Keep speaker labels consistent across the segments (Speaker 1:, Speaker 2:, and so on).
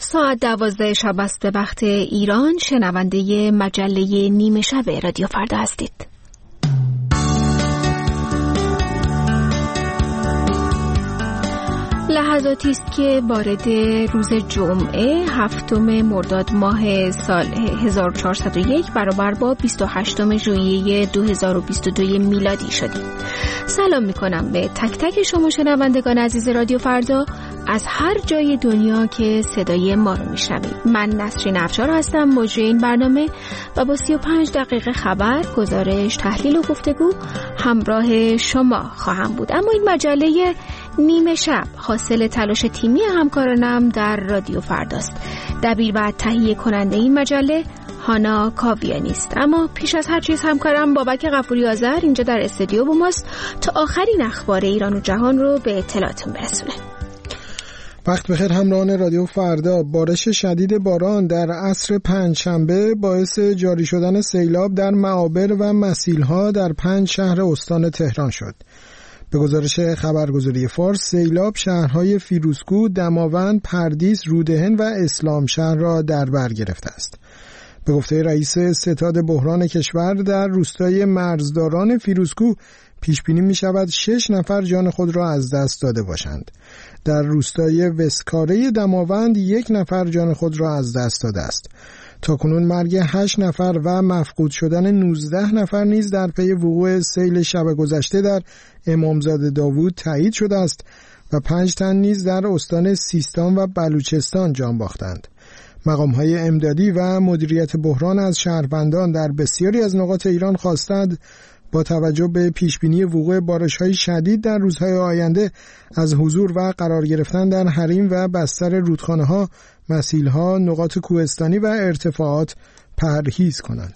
Speaker 1: ساعت 12 شب است به وقت ایران. شنونده مجله نیمه شب رادیو فردا هستید. لحظاتی است که وارد روز جمعه 7 مرداد ماه سال 1401 برابر با 28 ژوئیه 2022 میلادی شدیم. سلام میکنم به تک تک شما شنوندگان عزیز رادیو فردا از هر جای دنیا که صدای ما رو میشنوید. من نسرین افشار هستم، مجری این برنامه و با 35 دقیقه خبر، گزارش، تحلیل و گفتگو همراه شما خواهم بود. اما این مجله نیمه شب حاصل تلاش تیمی همکارانم در رادیو فرداست. دبیر و تهیه کننده این مجله هانا کاویانی است. اما پیش از هر چیز همکارم بابک غفوری آذر اینجا در استودیو با ماست تا آخرین اخبار ایران و جهان رو به اطلاعتون برسونه.
Speaker 2: وقت بخیر همراهان رادیو فردا. بارش شدید باران در عصر پنجشنبه باعث جاری شدن سیلاب در معابر و مسیلها در 5 شهر استان تهران شد. به گزارش خبرگزاری فارس، سیلاب شهرهای فیروزکوه، دماوند، پردیس، رودهن و اسلام شهر را در بر گرفته است. به گفته رئیس ستاد بحران کشور، در روستای مرزداران فیروزکوه پیش بینی می شود 6 نفر جان خود را از دست داده باشند. در روستای وسکاره دماوند 1 نفر جان خود را از دست داده است. تاکنون مرگ 8 نفر و مفقود شدن 19 نفر نیز در پی وقوع سیل شب گذشته در امامزاده داوود تایید شده است و 5 تن نیز در استان سیستان و بلوچستان جان باختند. مقام‌های امدادی و مدیریت بحران از شهروندان در بسیاری از نقاط ایران خواستند با توجه به پیشبینی وقوع بارش‌های شدید در روزهای آینده از حضور و قرار گرفتن در حریم و بستر رودخانه‌ها، مسیل‌ها، نقاط کوهستانی و ارتفاعات پرهیز کنند.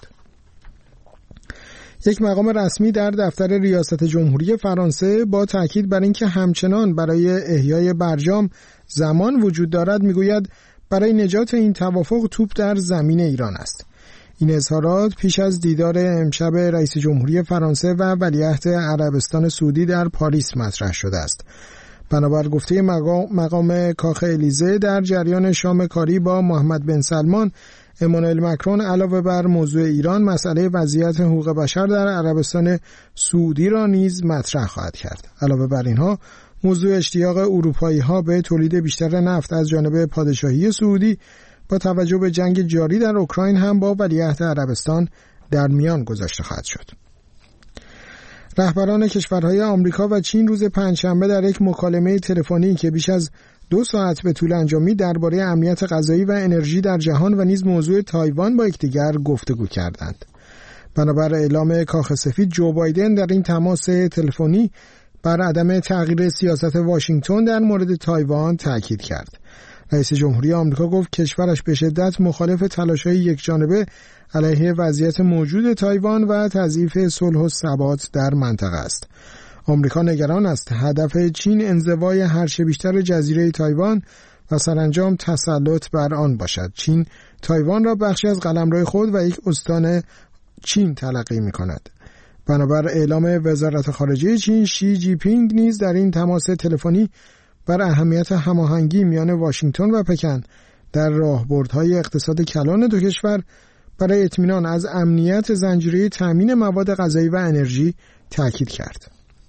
Speaker 2: یک مقام رسمی در دفتر ریاست جمهوری فرانسه با تاکید بر اینکه همچنان برای احیای برجام زمان وجود دارد میگوید برای نجات این توافق توپ در زمین ایران است. این اظهارات پیش از دیدار امشب رئیس جمهوری فرانسه و ولیعهد عربستان سعودی در پاریس مطرح شده است. بنابر گفته مقام کاخ الیزه، در جریان شام کاری با محمد بن سلمان، امانوئل مکرون علاوه بر موضوع ایران، مسئله وضعیت حقوق بشر در عربستان سعودی را نیز مطرح خواهد کرد. علاوه بر اینها، موضوع اشتیاق اروپایی‌ها به تولید بیشتر نفت از جانب پادشاهی سعودی با توجه به جنگ جاری در اوکراین هم با ولیعهد عربستان در میان گذاشته خواهد شد. رهبران کشورهای آمریکا و چین روز پنجشنبه در یک مکالمه تلفنی که بیش از 2 ساعت به طول انجامید درباره امنیت غذایی و انرژی در جهان و نیز موضوع تایوان با یکدیگر گفتگو کردند. بنابر اعلام کاخ سفید، جو بایدن در این تماس تلفنی بر عدم تغییر سیاست واشنگتن در مورد تایوان تاکید کرد. رئیس جمهوری آمریکا گفت کشورش به شدت مخالف تلاش‌های یکجانبه علیه وضعیت موجود تایوان و تضعیف صلح و ثبات در منطقه است. آمریکا نگران است هدف چین انزوای هرچه بیشتر جزیره تایوان و سرانجام تسلط بر آن باشد. چین تایوان را بخشی از قلمرو خود و یک استان چین تلقی می‌کند. بنابر اعلام وزارت خارجه چین، شی جی پینگ نیز در این تماس تلفنی بر اهمیت هماهنگی میان واشنگتن و پکن در راهبردهای اقتصاد کلان دو کشور برای اطمینان از امنیت زنجیره تامین مواد غذایی و انرژی تاکید کرد.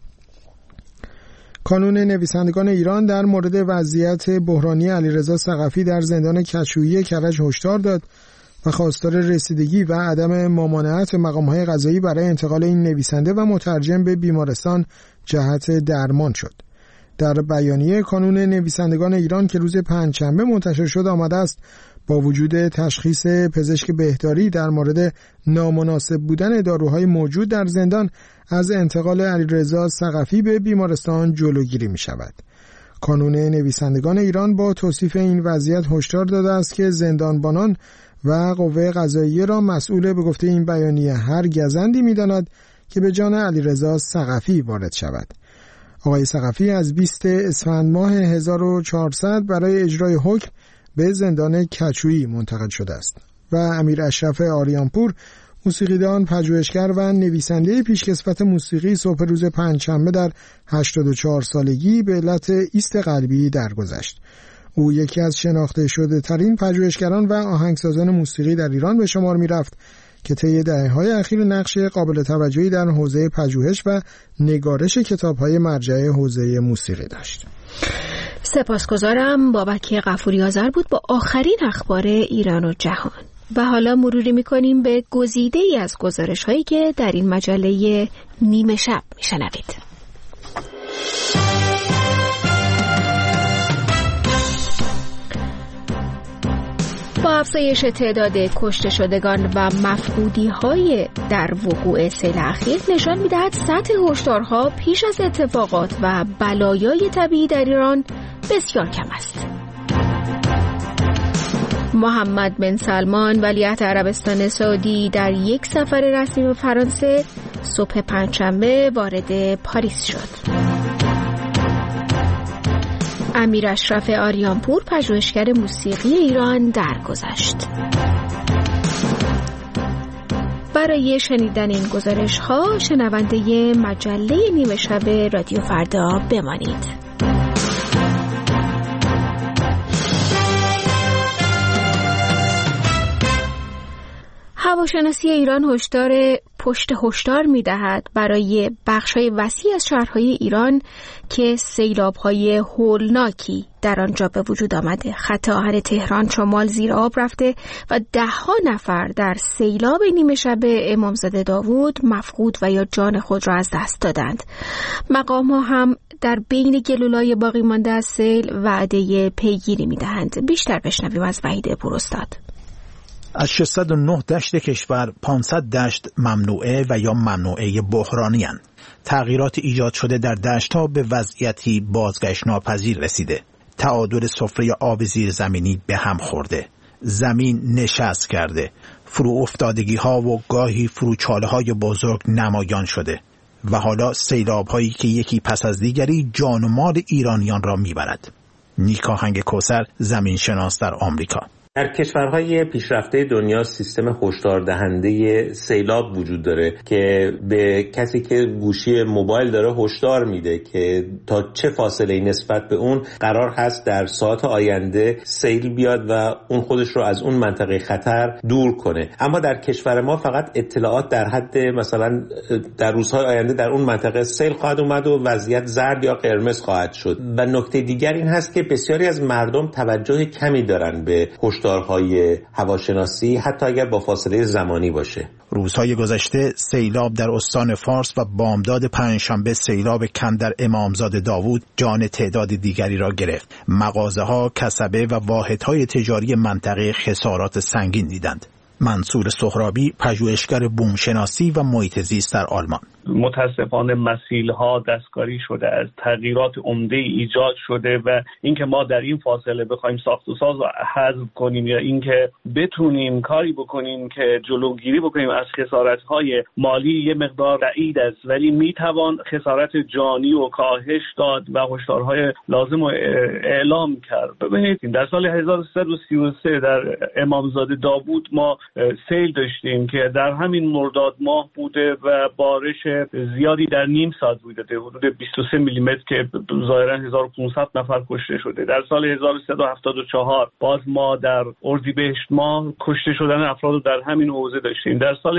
Speaker 2: کانون نویسندگان ایران در مورد وضعیت بحرانی علیرضا ثقفی در زندان کشویی کرج هشدار داد و خواستار رسیدگی و عدم ممانعت مقام‌های قضایی برای انتقال این نویسنده و مترجم به بیمارستان جهت درمان شد. در بیانیه، کانون نویسندگان ایران که روز پنجشنبه منتشر شد آمده است با وجود تشخیص پزشک بهداری در مورد نامناسب بودن داروهای موجود در زندان از انتقال علیرضا ثقفی به بیمارستان جلوگیری می شود. کانون نویسندگان ایران با توصیف این وضعیت هشدار داده است که زندانبانان و قوه قضاییه را مسئول به گفته این بیانیه هر گزندی می داند که به جان علیرضا ثقفی وارد شود. آقای ثقفی از 20 اسفند ماه 1400 برای اجرای حکم به زندان کچویی منتقل شده است و امیر اشرف آریانپور، موسیقیدان، پژوهشگر و نویسنده پیشکسوت موسیقی، صبح روز پنجشنبه در 84 سالگی به علت ایست قلبی درگذشت. او یکی از شناخته شده ترین پژوهشگران و آهنگسازان موسیقی در ایران به شمار می رفت که طی دهه‌های اخیر نقش قابل توجهی در حوزه پژوهش و نگارش کتاب‌های مرجع حوزه موسیقی داشت.
Speaker 1: سپاسگزارم. بابک غفوری آذر بود با آخرین اخبار ایران و جهان. و حالا مروری می‌کنیم به گزیده‌ای از گزارش‌هایی که در این مجله نیمه شب می‌شنوید. با افزایش تعداد کشته شدگان و مفقودی‌های در وقوع سیل اخیر نشان می‌دهد سطح هشدارها پیش از اتفاقات و بلایای طبیعی در ایران بسیار کم است. محمد بن سلمان ولیعهد عربستان سعودی در یک سفر رسمی به فرانسه صبح پنجشنبه وارد پاریس شد. امیر اشرف آریانپور پژوهشگر موسیقی ایران درگذشت. برای شنیدن این گزارش‌ها شنونده مجله نیمه شب رادیو فردا بمانید. هواشناسی ایران پشت هشدار می‌دهد برای بخش‌های وسیع از شهرهای ایران که سیلاب‌های هولناکی در آنجا به وجود آمده. خط آهن تهران شمال زیر آب رفته و ده‌ها نفر در سیلاب نیمه شب امامزاده داوود مفقود و یا جان خود را از دست دادند. مقام‌ها هم در بین گلولای باقی مانده از سیل وعده پیگیری می‌دهند. بیشتر بشنویم از وحید پوراستاد.
Speaker 3: از 609 دشت کشور 500 دشت ممنوعه و یا ممنوعه بحرانی هستند. تغییرات ایجاد شده در دشت‌ها به وضعیتی بازگشت ناپذیر رسیده. تعادل سفره آب زیرزمینی به هم خورده. زمین نشست کرده. فرو افتادگی‌ها و گاهی فروچاله‌های بزرگ نمایان شده. و حالا سیلاب‌هایی که یکی پس از دیگری جان و مال ایرانیان را می‌برد. نیکا هنگ کوثر، زمینشناس در آمریکا.
Speaker 4: در کشورهای پیشرفته دنیا سیستم هشدار دهنده سیلاب وجود داره که به کسی که گوشی موبایل داره هشدار میده که تا چه فاصله نسبت به اون قرار هست در ساعت آینده سیل بیاد و اون خودش رو از اون منطقه خطر دور کنه. اما در کشور ما فقط اطلاعات در حد مثلا در روزهای آینده در اون منطقه سیل خواهد اومد و وضعیت زرد یا قرمز خواهد شد. و نکته دیگر این هست که بسیاری از مردم توجه کمی دارن به هشدارهای هواشناسی حتی اگر با فاصله زمانی باشه.
Speaker 3: روزهای گذشته سیلاب در استان فارس و بامداد پنجشنبه سیلاب کم در امامزاده داوود جان تعداد دیگری را گرفت. مغازه‌ها، کسبه و واحدهای تجاری منطقه خسارات سنگین دیدند. منصور سهرابی پژوهشگر بومشناسی و محیط زیست در آلمان:
Speaker 5: متاسفانه مسیل‌ها دستکاری شده، از تغییرات عمده ایجاد شده و اینکه ما در این فاصله بخوایم ساخت و ساز حذف کنیم یا اینکه بتونیم کاری بکنیم که جلوگیری بکنیم از خسارت‌های مالی یه مقدار بعید است، ولی میتوان خسارت جانی و کاهش داد و هشدارهای لازم رو اعلام کرد. ببینید در سال 1333 در امامزاده داوود ما سیل داشتیم که در همین مرداد ماه بوده و بارش زیادی در نیم ساعت روی داده، حدود 23 میلیمتر که ظاهرا 1500 نفر کشته شده. در سال 1374 باز ما در اردیبهشت ماه کشته شدن افراد رو در همین حوزه داشتیم. در سال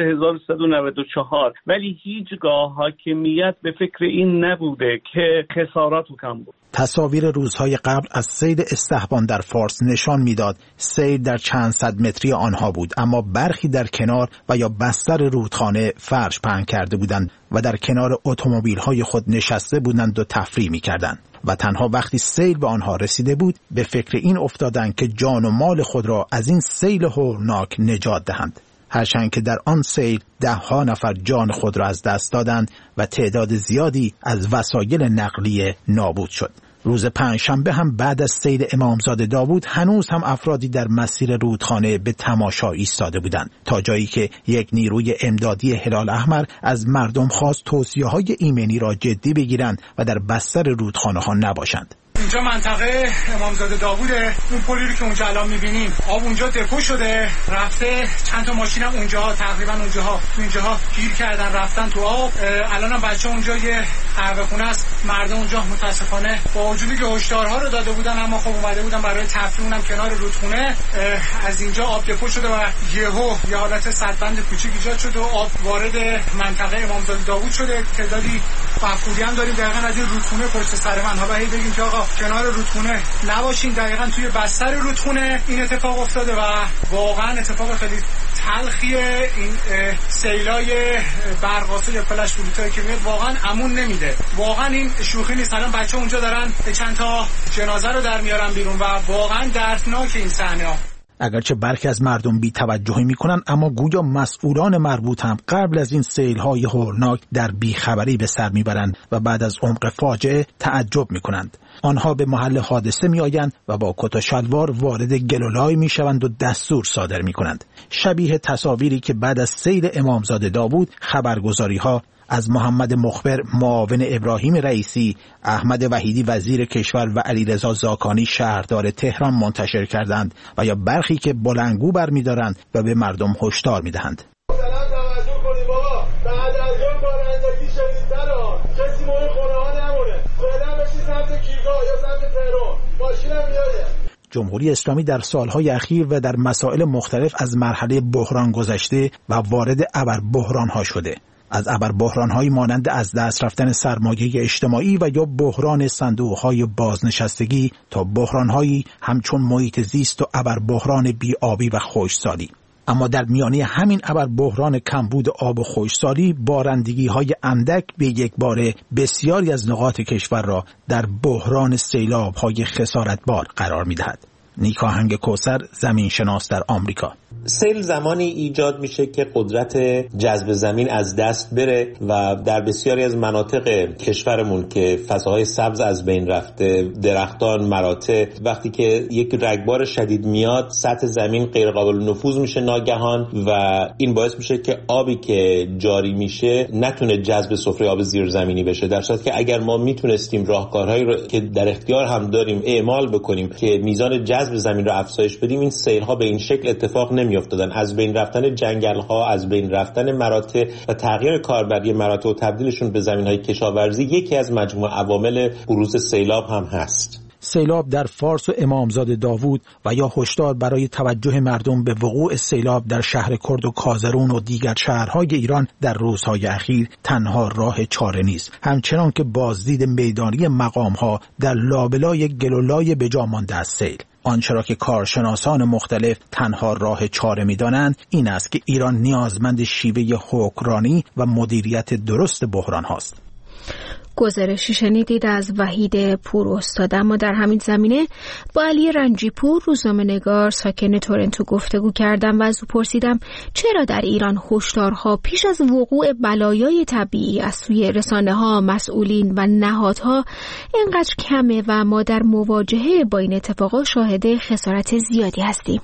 Speaker 5: 1394 ولی هیچگاه حاکمیت به فکر این نبوده که خسارات رو کم بود.
Speaker 3: تصاویر روزهای قبل از سیل استحبان در فارس نشان میداد سیل در چند صد متری آنها بود، اما برخی در کنار و یا بستر رودخانه فرش پهن کرده بودند و در کنار اتومبیل‌های خود نشسته بودند و تفریح می‌کردند و تنها وقتی سیل به آنها رسیده بود به فکر این افتادند که جان و مال خود را از این سیل هولناک نجات دهند. هرچند که در آن سیل ده‌ها نفر جان خود را از دست دادند و تعداد زیادی از وسایل نقلیه نابود شد. روز پنجشنبه هم بعد از سیل امامزاده داوود هنوز هم افرادی در مسیر رودخانه به تماشا ایستاده بودند، تا جایی که یک نیروی امدادی هلال احمر از مردم خواست توصیه‌های ایمنی را جدی بگیرند و در بستر رودخانه ها نباشند.
Speaker 6: اینجا منطقه امامزاده داووده. اون پلی رو که اونجا الان می‌بینیم آب اونجا دپو شده، رفته چند تا ماشین هم اونجاها تقریبا اونجاها گیر کردن رفتن تو آب. الانم بچه‌ها اونجا یه قهوه خونه است، مردم اونجا متاسفانه با وجودی که هشدارها رو داده بودن اما خب اومده بودن برای تفریح، اونم کنار رودخونه. از اینجا آب دپو شده و یه حالت سدبند کوچیک ایجاد شده و آب وارد منطقه امامزاده داوود شده. تعدادی مفقودی هم داریم دقیقاً از این رودخونه پشت سر من. حالا هی بگیم که آقا کنار رودخونه نباشین، دقیقاً توی بستر رودخونه این اتفاق افتاده و واقعاً اتفاق خیلی تلخیه. این سیلای برقاسه یا فلش فلوتایی که میاد واقعاً امون نمیده، واقعاً این شوخی نیست. الان بچه‌ها اونجا دارن چند تا جنازه رو در میارن بیرون و واقعاً دردناک این صحنه‌ها.
Speaker 3: اگرچه برخی از مردم بی‌توجهی میکنن، اما گویا مسئولان مربوط هم قبل از این سیل‌های هولناک در بیخبری به سر میبرند و بعد از عمق فاجعه تعجب میکنند. آنها به محل حادثه میآیند و با کت و شلوار وارد گلولای میشوند و دستور صادر میکنند. شبیه تصاویری که بعد از سیل امامزاده داوود خبرگزاری‌ها از محمد مخبر معاون ابراهیم رئیسی، احمد وحیدی وزیر کشور و علیرضا زاکانی شهردار تهران منتشر کردند و یا برخی که بلندگو برمی‌دارند و به مردم هشدار می‌دهند.
Speaker 7: مثلا توجه کنید بابا، بعد از اون بارندگی شدیدتره، کسی موی خونه‌ها نمونه. فعلا بشید سمت کیگاه یا سمت تهران. ماشینم میاد.
Speaker 3: جمهوری اسلامی در سالهای اخیر و در مسائل مختلف از مرحله بحران گذشته و وارد ابربحران‌ها شده. از ابربحران‌هایی مانند از دست رفتن سرمایه اجتماعی و یا بحران صندوق‌های بازنشستگی تا بحران‌هایی همچون محیط زیست و ابربحران بی‌آبی و خشکسالی. اما در میانه همین ابربحران کمبود آب و خشکسالی، بارندگی‌های اندک به یک باره بسیاری از نقاط کشور را در بحران سیلاب‌های خسارتبار قرار می‌دهد. نیکا هنگ کوثر، زمینشناس در آمریکا.
Speaker 4: سیل زمانی ایجاد میشه که قدرت جذب زمین از دست بره و در بسیاری از مناطق کشورمون که فضاهای سبز از بین رفته، درختان، مراتع، وقتی که یک رگبار شدید میاد سطح زمین غیر قابل نفوذ میشه ناگهان و این باعث میشه که آبی که جاری میشه نتونه جذب سفره آب زیرزمینی بشه، در صورتی که اگر ما میتونستیم راهکارهایی رو که در اختیار هم داریم اعمال بکنیم که میزان جذب زمین رو افزایش بدیم، این سیل ها به این شکل اتفاق نمیافتادن. از بین رفتن جنگل ها، از بین رفتن مراتع و تغییر کاربری مراتع و تبدیلشون به زمین های کشاورزی یکی از مجموعه عوامل بروز سیلاب هم هست.
Speaker 3: سیلاب در فارس و امامزاده داوود و یا هشدار برای توجه مردم به وقوع سیلاب در شهر کرد و کازرون و دیگر شهرهای ایران در روزهای اخیر تنها راه چاره نیست، همچنان که بازدید میدانی مقامها در لابلای گلولای بجا مانده از سیل. آنچه را که کارشناسان مختلف تنها راه چاره می‌دانند این است که ایران نیازمند شیوه حکمرانی و مدیریت درست بحران هاست.
Speaker 1: گزارشی شنیدید از وحید پور استاد. اما در همین زمینه با علی رنجیپور روزنامه‌نگار ساکن تورنتو گفتگو کردم و از او پرسیدم چرا در ایران هشدارها پیش از وقوع بلایای طبیعی از سوی رسانه‌ها، مسئولین و نهادها اینقدر کمه و ما در مواجهه با این اتفاقات شاهد خسارت زیادی هستیم.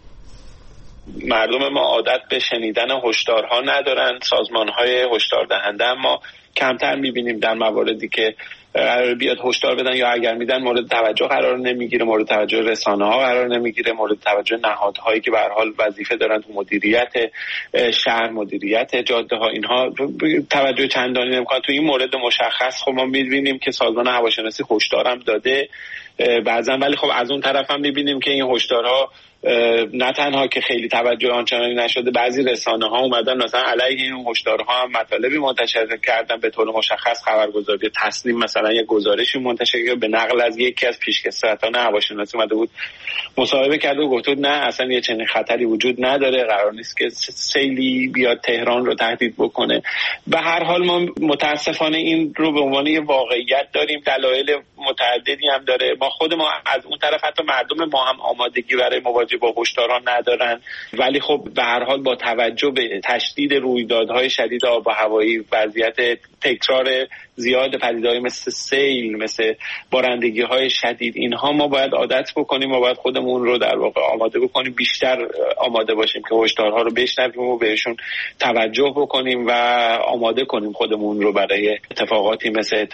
Speaker 5: مردم ما عادت به شنیدن هشدارها ندارن، سازمان‌های هشدار دهنده اما کمتر می‌بینیم در مواردی که قرار بیاد هشدار بدن یا اگر میدن مورد توجه قرار نمیگیره، مورد توجه رسانه‌ها قرار نمیگیره، مورد توجه نهادهایی که به هر حال وظیفه دارن تو مدیریت شهر، مدیریت جاده‌ها، اینها توجه چندانی نمی‌کنن. تو این مورد مشخص خب ما می‌بینیم که سازمان هواشناسی هشدار هم داده بعضن، ولی خب از اون طرف هم می‌بینیم که این هشدارها نه تنها که خیلی توجه آنچنانی نشده، بعضی رسانه‌ها اومدن مثلا علیه این هشدارها هم مطالبی منتشر کردن، به طور مشخص خبرگزاری تسنیم مثلا یک گزارشی منتشر کرد به نقل از یکی از پیشکسوتان هواشناسی اومده بود مصاحبه کرد و گفت نه اصلا یه چنین خطری وجود نداره، قرار نیست که سیلی بیاد تهران رو تهدید بکنه. به هر حال ما متاسفانه این رو به عنوان یه واقعیت داریم، دلایل متعددی هم داره. ما خود ما از اون طرف حتی مردم ما هم آمادگی برای مواجهه احتجاجی با هشدارها ندارن، ولی خب به هر حال با توجه به تشدید رویدادهای شدید آب و هوایی، وضعیت تکرار زیاد پدیده‌های مثل سیل، مثل بارندگی‌های شدید، اینها ما باید عادت بکنیم، ما باید خودمون رو در واقع آماده بکنیم، بیشتر آماده باشیم که هشدارها رو بشنویم و بهشون توجه بکنیم و آماده کنیم خودمون رو برای اتفاقاتی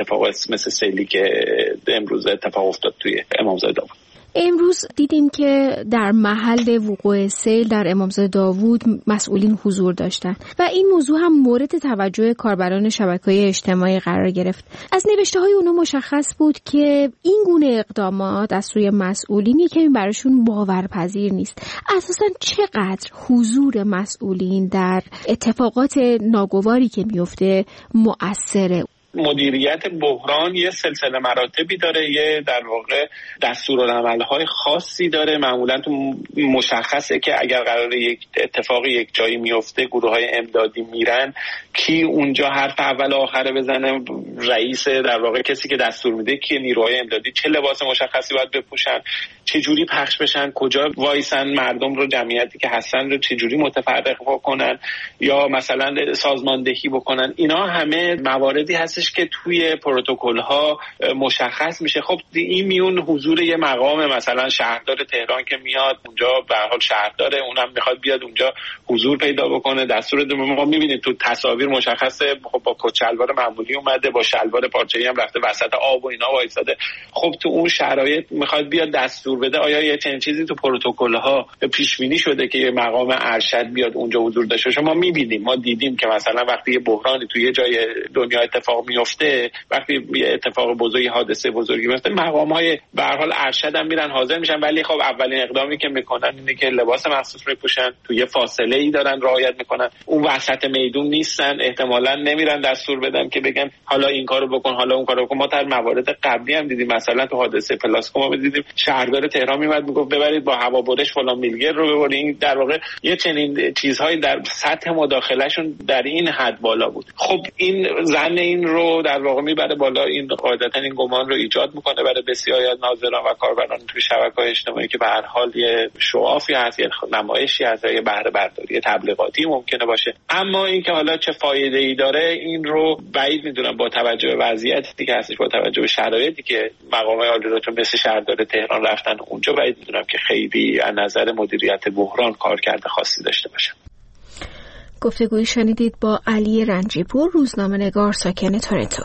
Speaker 5: مثل سیلی که امروز اتفاق افتاد توی امامزاده داوود.
Speaker 1: امروز دیدیم که در محل وقوع سیل در امامزاده داوود مسئولین حضور داشتند و این موضوع هم مورد توجه کاربران شبکه‌های اجتماعی قرار گرفت. از نوشته‌های اونها مشخص بود که این گونه اقدامات از سوی مسئولین یکمی براشون باورپذیر نیست. اساساً چقدر حضور مسئولین در اتفاقات ناگواری که میفته مؤثره؟
Speaker 5: مدیریت بحران یه سلسله مراتبی داره، یه در واقع دستورالعمل‌های خاصی داره. معمولا تو مشخصه که اگر قراره یک اتفاقی یک جایی میفته، گروه‌های امدادی میرن، کی اونجا حرف اول آخره بزنه، رئیس در واقع کسی که دستور میده که نیروهای امدادی چه لباس مشخصی باید بپوشن، چه جوری پخش بشن، کجا وایسن، مردم رو، جمعیتی که هستن رو چه جوری متفرق بکنن یا مثلا سازماندهی بکنن. اینا همه مواردی هست که توی پروتکل‌ها مشخص میشه. خب این میون حضور یه مقام مثلا شهردار تهران که میاد اونجا، به هر حال شهرداره، اونم میخواد بیاد اونجا حضور پیدا بکنه. دستور ما میبینید تو تصاویر مشخصه، خب با کت شلوار معمولی اومده، با شلوار پارچه‌ای هم رفته وسط آب و اینا وایساده. خب تو اون شرایط میخواد بیاد دستور بده. آیا یه چنین چیزی تو پروتکل‌ها پیش بینی شده که یه مقام ارشد بیاد اونجا حضور داشته باشه؟ ما میبینیم، ما دیدیم که مثلا وقتی یه بحرانی توی یه جای دنیا اتفاق میفته، وقتی یه اتفاق بزرگی، حادثه بزرگی میفته، مقام‌های به هر حال ارشد هم میرن حاضر میشن، ولی خب اولین اقدامی که میکنن اینه که لباس مخصوص میپوشن، توی یه فاصله‌ای دارن رعایت میکنن، اون وسط میدون نیستن، احتمالاً نمیرن دستور بدن که بگن حالا این کارو بکن، حالا اون کارو بکن. ما در موارد قبلی هم دیدیم، مثلا تو حادثه پلاسکو ما دیدیم شهردار تهران میاد میگفت ببرید با هوابرش فلان میلگر رو ببرید. در واقع یه چنین چیزهایی در سطح مداخلهشون در این حد بالا بود. خب این ظن این رو در واقع میبره بالا، این قاعدتا این گمان رو ایجاد میکنه برای بسیاری از ناظران و کاربران توی شبکه‌های اجتماعی که به هر حال یه شوافی هست، یه نمایشی هست، یه بهره برداری تبلیغاتی ممکنه باشه. اما اینکه حالا چه فایده‌ای داره، این رو بعید میدونم با توجه به وضعیتی که هستش، با توجه به شرایطی که مقامات عالی‌رتبه مثل شهردار تهران رفتن اونجا، بعید میدونم که خیلی از نظر مدیریت بحران کارکرد خاصی داشته باشه.
Speaker 1: گفتگویی شنیدید با علی رنجی‌پور، روزنامه‌نگار ساکن تورنتو.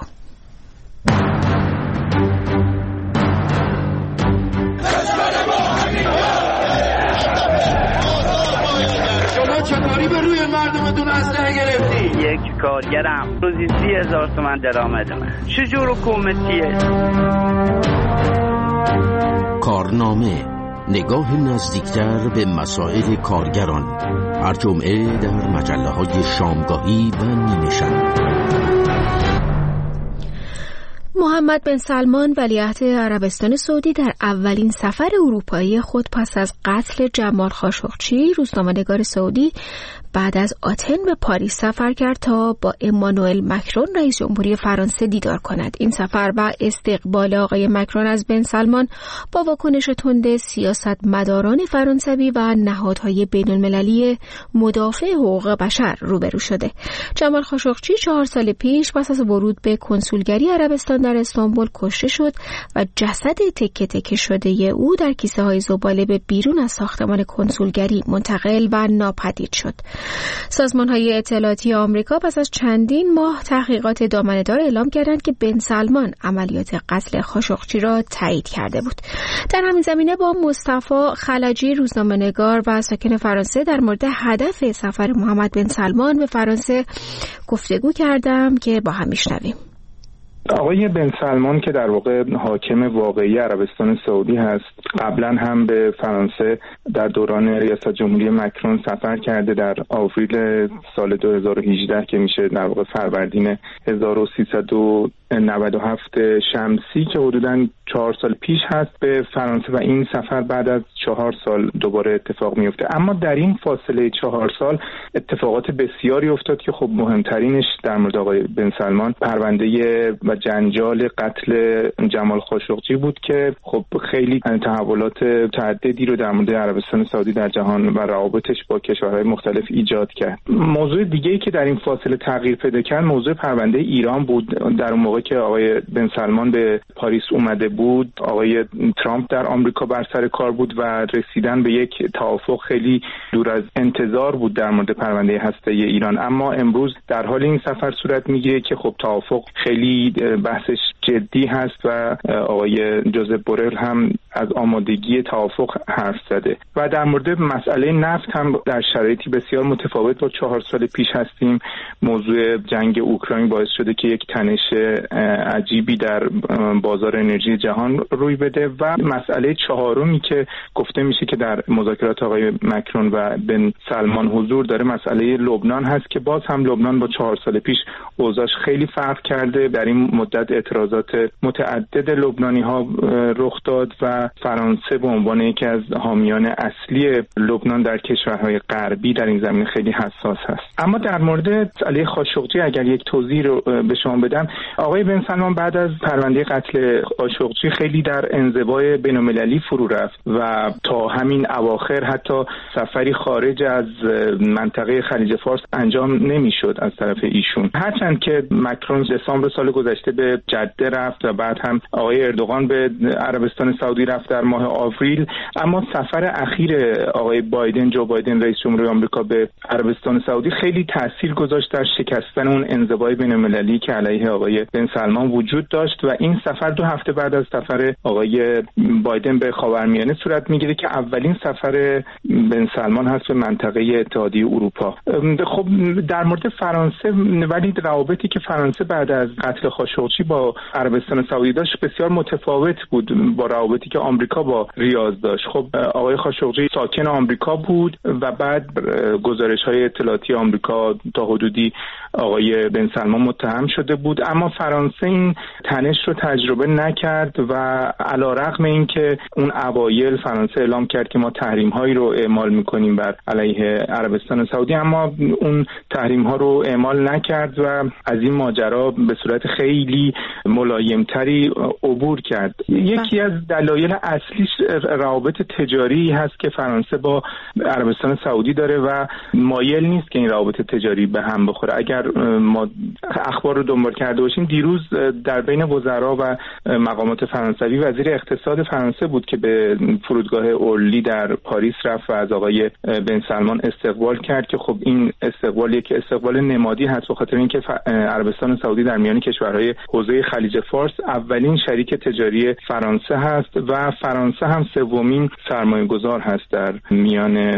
Speaker 7: شما چطوری به روی مردمتون اسلحه گرفتی؟
Speaker 8: یک کارگرم روزی 30,000 تومان درآمد من. چجور حکومتیه؟
Speaker 9: کارنامه، نگاه نزدیکتر به مسائل کارگران، هر جمعه در مجله‌های شامگاهی و نیمه شب.
Speaker 1: محمد بن سلمان ولیعهد عربستان سعودی در اولین سفر اروپایی خود پس از قتل جمال خاشقچی، روزنامه‌نگار سعودی، بعد از آتن به پاریس سفر کرد تا با امانوئل مکرون رئیس جمهوری فرانسه دیدار کند. این سفر و استقبال آقای مکرون از بن سلمان با واکنش تند سیاستمداران فرانسوی و نهادهای بین‌المللی مدافع حقوق بشر روبرو شده. جمال خاشقچی 4 سال پیش پس از ورود به کنسولگری عربستان در استانبول کشته شد و جسد تکه تکه شده او در کیسه‌های زباله به بیرون از ساختمان کنسولگری منتقل و ناپدید شد. سازمان‌های اطلاعاتی آمریکا پس از چندین ماه تحقیقات دامنه‌دار اعلام کردند که بن سلمان عملیات قتل خاشقچی را تایید کرده بود. در همین زمینه با مصطفی خلجی، روزنامه‌نگار و ساکن فرانسه، در مورد هدف سفر محمد بن سلمان به فرانسه گفتگو کردم که با هم میشنویم.
Speaker 10: آقای بن سلمان که در واقع حاکم واقعی عربستان سعودی هست، قبلا هم به فرانسه در دوران ریاست جمهوری مکرون سفر کرده. در آوریل سال 2018 که میشه در واقع فروردین 1397 شمسی که حدوداً 4 سال پیش هست به فرانسه و این سفر بعد از 4 سال دوباره اتفاق میفته. اما در این فاصله 4 سال اتفاقات بسیاری افتاد که خب مهمترینش در مورد آقای بن سلمان پرونده و جنجال قتل جمال خاشقجی بود که خب خیلی تحولات متعددی رو در مورد عربستان سعودی در جهان و روابطش با کشورهای مختلف ایجاد کرد. موضوع دیگه‌ای که در این فاصله تغییر پیدا کرد موضوع پرونده ایران بود. در اون موقع که آقای بن سلمان به پاریس اومده بود، آقای ترامپ در آمریکا بر سر کار بود و رسیدن به یک توافق خیلی دور از انتظار بود در مورد پرونده هسته‌ای ایران. اما امروز در حال این سفر صورت میگیره که خب توافق خیلی بحثش جدی هست و آقای جوزف بورل هم از آمادگی توافق حرف زده و در مورد مسئله نفت هم در شرایطی بسیار متفاوت با 4 سال پیش هستیم. موضوع جنگ اوکراین باعث شده که یک تنش عجیبی در بازار انرژی جهان روی بده و مسئله چهارمی که گفته میشه که در مذاکرات آقای مکرون و بن سلمان حضور داره مسئله لبنان هست که باز هم لبنان با 4 سال پیش اوضاعش خیلی فرق کرده. در این مدت اعتراضات متعدد لبنانی ها رخ داد و فرانسه به عنوان یکی از حامیان اصلی لبنان در کشورهای غربی در این زمینه خیلی حساس هست. اما در مورد مسئله خاشقجی اگر یک توضیح رو به شما بدم، آقای بن سلمان بعد از پرونده قتل خاشقجی خیلی در انزوای بین‌المللی فرو رفت و تا همین اواخر حتی سفری خارج از منطقه خلیج فارس انجام نمیشد از طرف ایشون. هرچند که مکرون دسامبر سال گذشته به جده رفت و بعد هم آقای اردوغان به عربستان سعودی رفت در ماه آوریل، اما سفر اخیر آقای جو بایدن رئیس جمهوری آمریکا به عربستان سعودی خیلی تاثیر گذاشت در شکستن اون انزوای بین‌المللی که علیه آقای بن سلمان وجود داشت و این سفر 2 هفته بعد از سفر آقای بایدن به خاورمیانه صورت میگیره که اولین سفر بن سلمان هست به منطقه اتحادیه اروپا. خب در مورد فرانسه، ولی روابطی که فرانسه بعد از قتل خاشقجی با عربستان سعودی داشت بسیار متفاوت بود با روابطی که آمریکا با ریاض داشت. خب آقای خاشقجی ساکن آمریکا بود و بعد گزارش‌های اطلاعاتی آمریکا تا حدودی آقای بن سلمان متهم شده بود، اما فرانسه این تنش رو تجربه نکرد و علیرغم اینکه اون اوایل فرانسه اعلام کرد که ما تحریم‌هایی رو اعمال می‌کنیم بر علیه عربستان سعودی، اما اون تحریم‌ها رو اعمال نکرد و از این ماجرا به صورت خیلی ملایم‌تری عبور کرد. یکی از دلایل اصلیش روابط تجاری هست که فرانسه با عربستان سعودی داره و مایل نیست که این روابط تجاری به هم بخوره. اگر ما اخبار رو دنبال کرده باشیم، دیروز در بین وزرا و مقامات فرانسوی وزیر اقتصاد فرانسه بود که به فرودگاه اورلی در پاریس رفت و از آقای بن سلمان استقبال کرد که خب این استقبال یک استقبال نمادی هست، به خاطر اینکه عربستان سعودی در میان کشورهای حوزه خلیج فارس اولین شریک تجاری فرانسه هست و فرانسه هم سومین سرمایه‌گذار هست در میان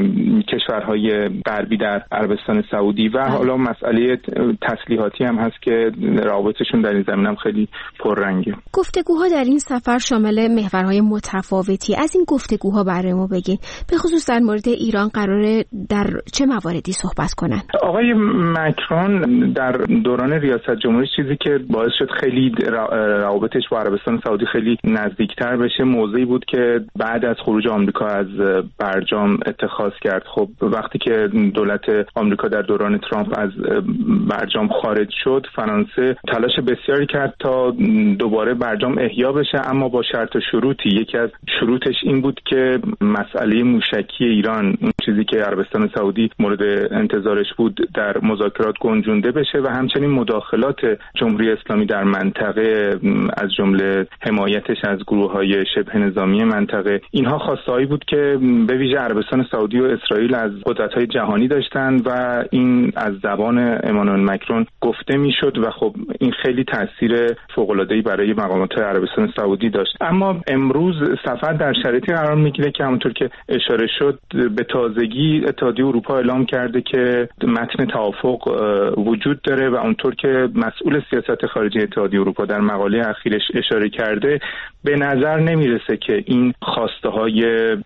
Speaker 10: کشورهای غربی در عربستان سعودی و حالا مسئله تسلیحاتی هم هست که روابطشون در این زمینه هم خیلی پررنگه.
Speaker 1: گفتگوها در این سفر شامل محورهای متفاوتی. از این گفتگوها برای ما بگین، به خصوص در مورد ایران قراره در چه مواردی صحبت کنن؟
Speaker 10: آقای مکرون در دوران ریاست جمهوری چیزی که باعث شد خیلی روابطش با عربستان سعودی خیلی نزدیکتر بشه موضوعی بود که بعد از خروج آمریکا از برجام اتخاذ کرد. خب وقتی که دولت آمریکا در دوران ترامپ از برجام خارج شد، فرانسه تلاش بسیاری کرد تا دوباره برجام احیا بشه، اما با شرط و شروطی. یکی از شروطش این بود که مسئله موشکی ایران، اون چیزی که عربستان سعودی مورد انتظارش بود، در مذاکرات گنجونده بشه و همچنین مداخلات جمهوری اسلامی در منطقه از جمله حمایتش از گروه‌های شبه نظامی منطقه، اینها خواسته‌ای بود که به ویژه عربستان سعودی و اسرائیل از قدرت‌های جهانی داشتند و این از زبان امانوئل مکرون گفته میشد و خب این خیلی تاثیر فوق‌العاده‌ای برای مقامات عربستان سعودی داشت. اما امروز سفر در شرایطی قرار میگیره که همونطور که اشاره شد به تازگی اتحادیه اروپا اعلام کرده که متن توافق وجود داره و اونطور که مسئول سیاست خارجی اتحادیه اروپا در مقاله اخیرش اشاره کرده، به نظر نمیرسه که این خواسته‌های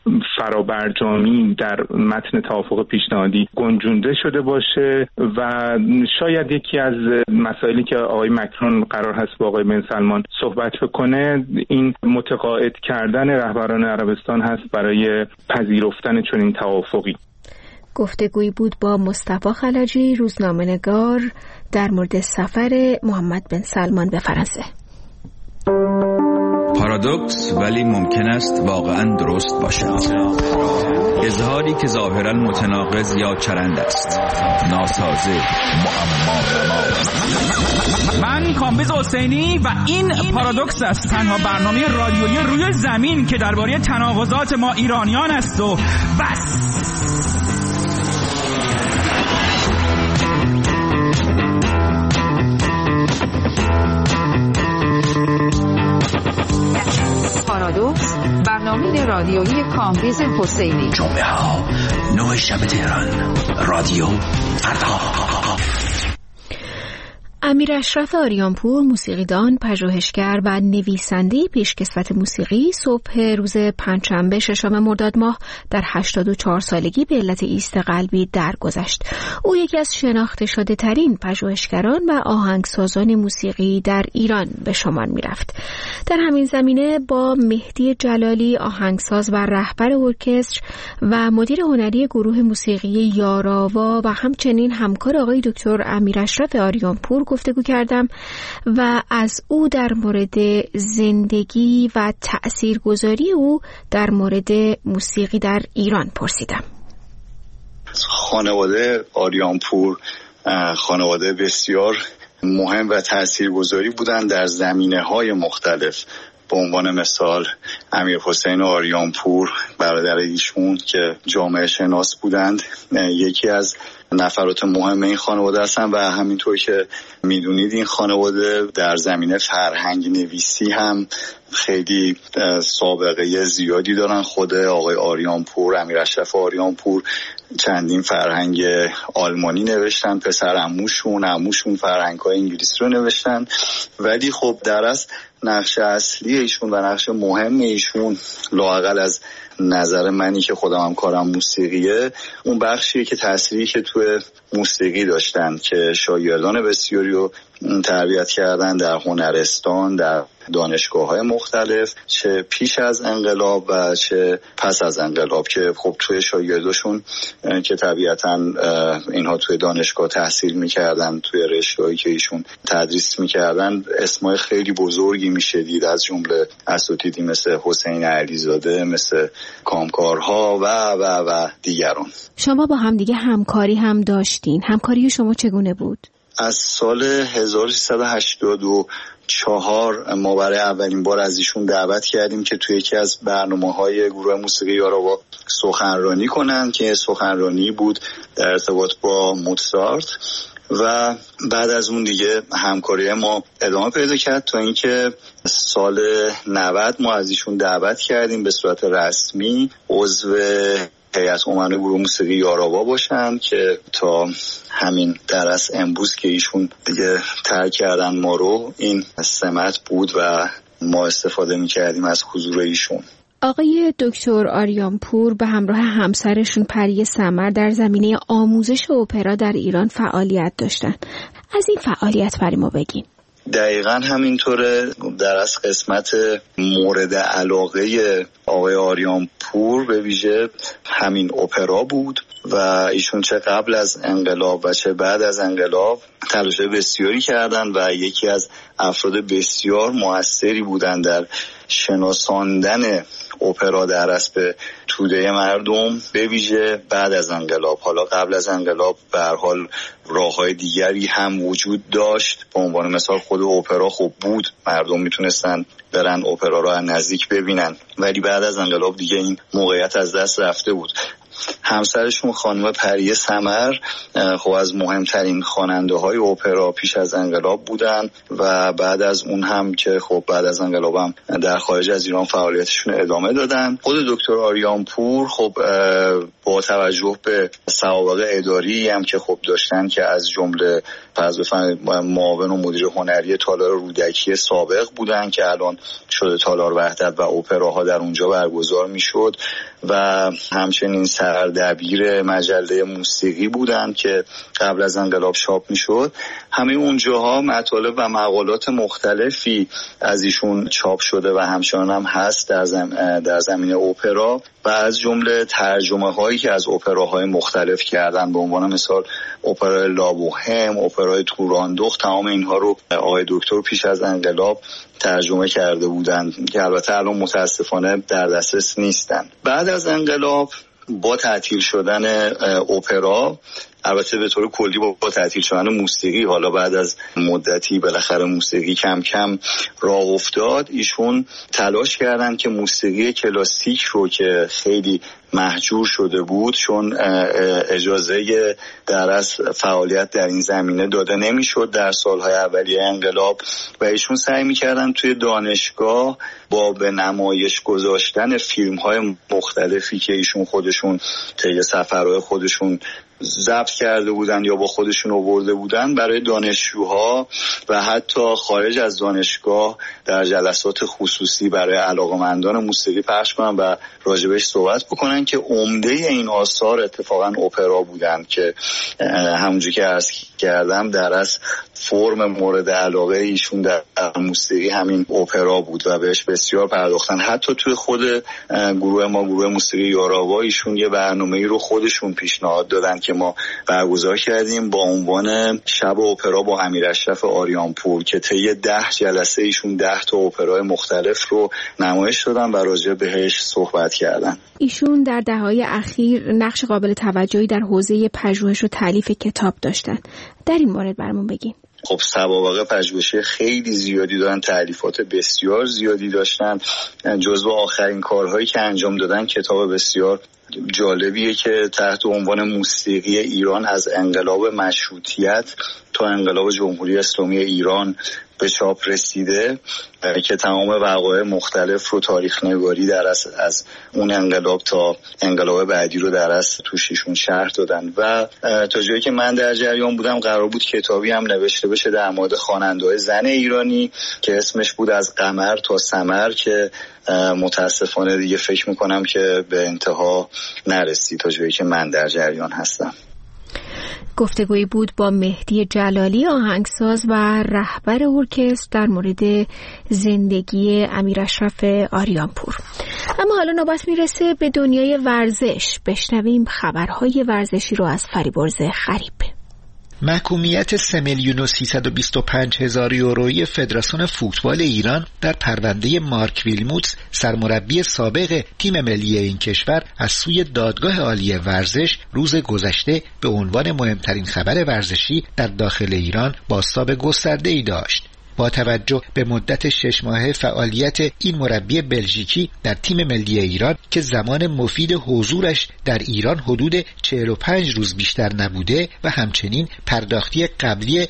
Speaker 10: فرابرجامی در متن توافق پیشنهادی گنجونده شده باشه و شاید یکی از مسائلی که آقای مکرون قرار هست با آقای بن سلمان صحبت بکنه این متقاعد کردن رهبران عربستان هست برای پذیرفتن چنین توافقی.
Speaker 1: گفتگویی بود با مصطفی خلجی، روزنامه‌نگار، در مورد سفر محمد بن سلمان به فرانسه.
Speaker 11: پارادوکس ولی ممکن است واقعا درست باشد. اظهاری که ظاهرا متناقض یا چرند است، ناسازه، معما.
Speaker 12: من کامبیز حسینی و این پارادوکس است، تنها برنامه رادیویی روی زمین که درباره تناقضات ما ایرانیان است و بس.
Speaker 13: پارادوکس، برنامه رادیویی کامبیز حسینی.
Speaker 9: جمعه ها 9 شب تهران، رادیو فردا.
Speaker 1: امیر اشرف آریانپور، موسیقیدان، پژوهشگر و نویسنده پیشکسوت موسیقی، صبح روز پنجشنبه 6 مرداد ماه در 84 سالگی به علت ایست قلبی درگذشت. او یکی از شناخته شده ترین پژوهشگران و آهنگسازان موسیقی در ایران به شمار می رفت. در همین زمینه با مهدی جلالی، آهنگساز و رهبر ارکستر و مدیر هنری گروه موسیقی یاراوا و همچنین همکار آقای دکتر امیر اشرف آریانپور گفتگو کردم و از او در مورد زندگی و تأثیرگذاری او در مورد موسیقی در ایران پرسیدم.
Speaker 14: خانواده آریانپور خانواده بسیار مهم و تأثیرگذاری بودند در زمینه‌های مختلف. به عنوان مثال امیر حسین آریانپور برادر ایشون که جامعه شناس بودند، یکی از نفرات مهم این خانواده هستن و همینطور که میدونید این خانواده در زمینه فرهنگ نویسی هم خیلی سابقه زیادی دارن. خود آقای آریانپور، امیر اشرف آریانپور، چندین فرهنگ آلمانی نوشتن، پسر عموشون فرهنگ‌های انگلیسی رو نوشتن، ولی خب در اصل نقش اصلی ایشون و نقش مهم ایشون لااقل از نظر منی که خودم هم کارم موسیقیه، اون بخشیه که تأثیری که توی موسیقی داشتن که شاگردان بسیاری رو تربیت کردن در هنرستان، در دانشگاه‌های مختلف، چه پیش از انقلاب و چه پس از انقلاب، که خب توی شاگرداشون که طبیعتاً اینها توی دانشگاه تحصیل می‌کردن، توی رشته‌هایی که ایشون تدریس می‌کردن، اسمای خیلی بزرگی می‌شدید، از جمله اساتیدی مثل حسین علیزاده، مثل کامکارها و دیگران.
Speaker 1: شما با هم دیگه همکاری هم داشتین. همکاری شما چگونه بود؟
Speaker 14: از سال 1384 ما برای اولین بار از ایشون دعوت کردیم که توی یکی از برنامه‌های گروه موسیقی یاراوا سخنرانی کنن که سخنرانی بود در ارتباط با موزارت و بعد از اون دیگه همکاری ما ادامه پیدا کرد تا اینکه سال 90 ما از ایشون دعوت کردیم به صورت رسمی عضو هیئت امنای گروه موسیقی یاراوا باشن که تا همین درس امروز که ایشون دیگه ترک کردن ما رو، این سمت بود و ما استفاده می‌کردیم از حضور ایشون.
Speaker 1: آقای دکتر آریانپور به همراه همسرشون پری سمر در زمینه آموزش اپرا در ایران فعالیت داشتن. از این فعالیت برای ما بگین.
Speaker 14: دقیقاً همینطوره. در از قسمت مورد علاقه آقای آریانپور به ویژه همین اپرا بود و ایشون چه قبل از انقلاب و چه بعد از انقلاب تلاش بسیاری کردن و یکی از افراد بسیار موثری بودن در شناساندن اپرا در اسب توده مردم، به ویژه بعد از انقلاب. حالا قبل از انقلاب به هر حال راه‌های دیگری هم وجود داشت، به عنوان مثال خود اپرا خوب بود، مردم میتونستن برن اپرا رو از نزدیک ببینن، ولی بعد از انقلاب دیگه این موقعیت از دست رفته بود. همسرشون خانم پری سمر خب از مهمترین خواننده های اپرا پیش از انقلاب بودن و بعد از اون هم که خب بعد از انقلاب هم در خارج از ایران فعالیتشون ادامه دادن. خود دکتر آریانپور خب با توجه به سوابق اداری هم که خب داشتن که از جمله معاون و مدیر هنری تالار رودکی سابق بودن که الان شده تالار وحدت و اپراها در اونجا برگزار میشد و همچنین سردبیر دبیر مجله موسیقی بودن که قبل از انقلاب چاپ میشد. همه اونجاها مطالب و مقالات مختلفی از ایشون چاپ شده و همچنان هم هست در زمینه اپرا و از جمله ترجمه هایی که از اپراهای مختلف کردن، به عنوان مثال اپرای لابوهم، اپرای توراندوخت، تمام اینها رو آقای دکتر پیش از انقلاب ترجمه کرده بودند که البته الان متاسفانه در دسترس نیستن. بعد از انقلاب با تعطیل شدن اپرا، البته به طور کلی با تعطیل شدن موسیقی، حالا بعد از مدتی بالاخره موسیقی کم کم راه افتاد، ایشون تلاش کردن که موسیقی کلاسیک رو که خیلی محجور شده بود، چون اجازه در از فعالیت در این زمینه داده نمیشد در سالهای اولیه انقلاب، و ایشون سعی میکردن توی دانشگاه با به نمایش گذاشتن فیلم‌های مختلفی که ایشون خودشون طی سفرهای خودشون ضبط کرده بودن یا با خودشون آورده بودن، برای دانشجوها و حتی خارج از دانشگاه در جلسات خصوصی برای علاقه‌مندان موسیقی پخش کنن و راجبش صحبت بکنن که عمده این آثار اتفاقا اپرا بودن که همونجوری که عرض کردم در از فرم مورد علاقه ایشون در موسیقی همین اپرا بود و بهش بسیار پرداختن. حتی توی خود گروه ما، گروه موسیقی یاراوا، ایشون یه برنامه‌ای رو خودشون پیشنهاد دادن که ما برگزار کردیم با عنوان شب اپرا با امیر اشرف آریانپور که طی 10 جلسه ایشون 10 تا اپرای مختلف رو نمایش دادن و راجع بهش صحبت کردن.
Speaker 1: ایشون در دهه‌های اخیر نقش قابل توجهی در حوزه پژوهش و تالیف کتاب داشتن. در این مورد برامون بگین.
Speaker 14: خب سوابق پژوهشی خیلی زیادی دارن، تالیفات بسیار زیادی داشتن. جزو آخرین کارهایی که انجام دادن کتاب بسیار جالبیه که تحت عنوان موسیقی ایران از انقلاب مشروطیت تا انقلاب جمهوری اسلامی ایران به چاپ رسیده که تمام وقایع مختلف رو تاریخ نگاری در از اون انقلاب تا انقلاب بعدی رو در از توشیشون شرح دادن. و تا جایی که من در جریان بودم قرار بود کتابی هم نوشته بشه در مورد خواننده‌های زن ایرانی که اسمش بود از قمر تا ثمر، که متاسفانه دیگه فکر میکنم که به انتها نرسید تا جایی که من در جریان هستم.
Speaker 1: گفتگویی بود با مهدی جلالی، آهنگساز و رهبر ارکستر، در مورد زندگی امیر اشرف آریانپور. اما حالا نوبت میرسه به دنیای ورزش. بشنویم خبرهای ورزشی رو از فریبرز خریب.
Speaker 3: محکومیت 3,325,000 یورویی فدراسیون فوتبال ایران در پرونده مارک ویلموتس، سرمربی سابق تیم ملی این کشور، از سوی دادگاه عالی ورزش روز گذشته به عنوان مهمترین خبر ورزشی در داخل ایران بازتاب گسترده‌ای داشت. با توجه به مدت 6 ماهه فعالیت این مربی بلژیکی در تیم ملی ایران که زمان مفید حضورش در ایران حدود 45 روز بیشتر نبوده و همچنین پرداختی قبلی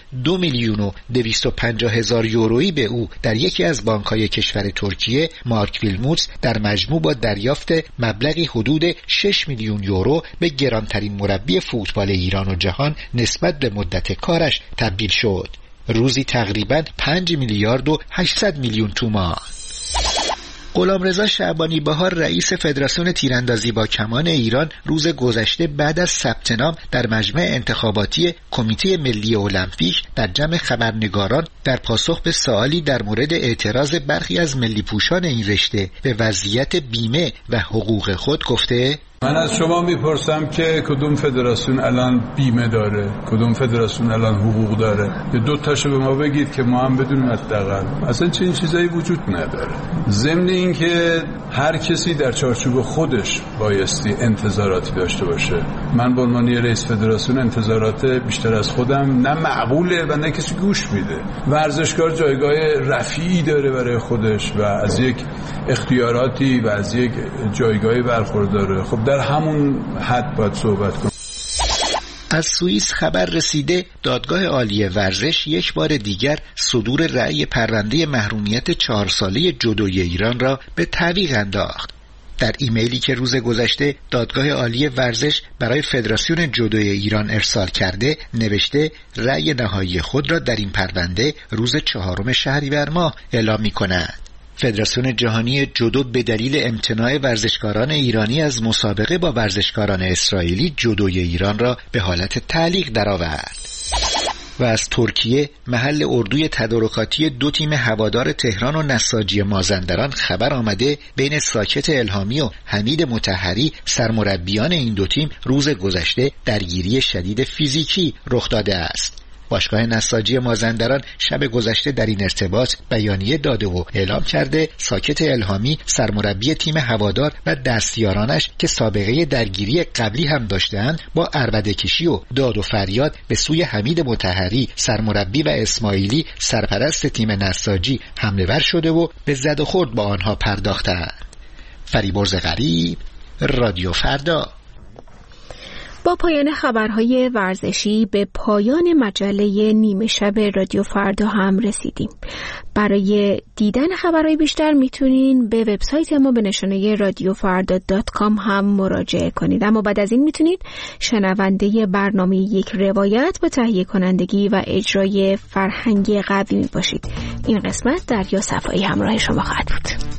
Speaker 3: 2,250,000 یورویی به او در یکی از بانک‌های کشور ترکیه، مارک ویلموتس در مجموع با دریافت مبلغی حدود 6 میلیون یورو به گرانترین مربی فوتبال ایران و جهان نسبت به مدت کارش تبدیل شد. روزی تقریباً 5 میلیارد و 800 میلیون تومان. غلامرضا شعبانی بهار، رئیس فدراسیون تیراندازی با کمان ایران، روز گذشته بعد از ثبت نام در مجمع انتخاباتی کمیته ملی المپیک در جمع خبرنگاران در پاسخ به سوالی در مورد اعتراض برخی از ملی پوشان این رشته به وضعیت بیمه و حقوق خود گفته:
Speaker 15: من از شما میپرسم که کدوم فدراسیون الان بیمه داره، کدوم فدراسیون الان حقوق داره؟ یه دو تاشو به ما بگید که ما هم بدونیم. حداقل اصلا چنین چیزایی وجود نداره. ضمن این که هر کسی در چارچوب خودش بایستی انتظاراتی داشته باشه. من به عنوان رئیس فدراسیون انتظارات بیشتر از خودم نه معقوله و نه کسی گوش میده. ورزشکار جایگاه رفیعی داره برای خودش و از یک اختیاراتی و از یک جایگاهی برخورداره. خب در همون حد باید صحبت کنم.
Speaker 3: از سوئیس خبر رسیده دادگاه عالی ورزش یک بار دیگر صدور رأی پرونده محرومیت 4 ساله جودوی ایران را به تعویق انداخت. در ایمیلی که روز گذشته دادگاه عالی ورزش برای فدراسیون جودوی ایران ارسال کرده نوشته رأی نهایی خود را در این پرونده روز 4 شهریور ماه اعلام می‌کند.
Speaker 16: فدراسیون جهانی جودو به دلیل امتناع ورزشکاران ایرانی از مسابقه با ورزشکاران اسرائیلی جودوی ایران را به حالت تعلیق درآورد. و از ترکیه محل اردوی تدارکاتی 2 تیم هوادار تهران و نساجی مازندران خبر آمده بین ساکت الهامی و حمید مطهری سرمربیان این 2 تیم روز گذشته درگیری شدید فیزیکی رخ داده است. باشگاه نساجی مازندران شب گذشته در این ارتباط بیانیه داده و اعلام کرده ساکت الهامی سرمربی تیم هوادار و دستیارانش که سابقه درگیری قبلی هم داشتند با عربده‌کشی و داد و فریاد به سوی حمید مطهری سرمربی و اسماعیلی سرپرست تیم نساجی حمله ور شده و به زد و خورد با آنها پرداختند. فریبرز غریب، رادیو فردا.
Speaker 1: با پایان خبرهای ورزشی به پایان مجله نیمه شب رادیو فردا هم رسیدیم. برای دیدن خبرهای بیشتر میتونین به وبسایت ما به نشانه radiofarda.com هم مراجعه کنید. اما بعد از این میتونید شنونده برنامه یک روایت با تهیه کنندگی و اجرای فرهنگ قویمی باشید. این قسمت دریا صفایی همراه شما خواهد بود.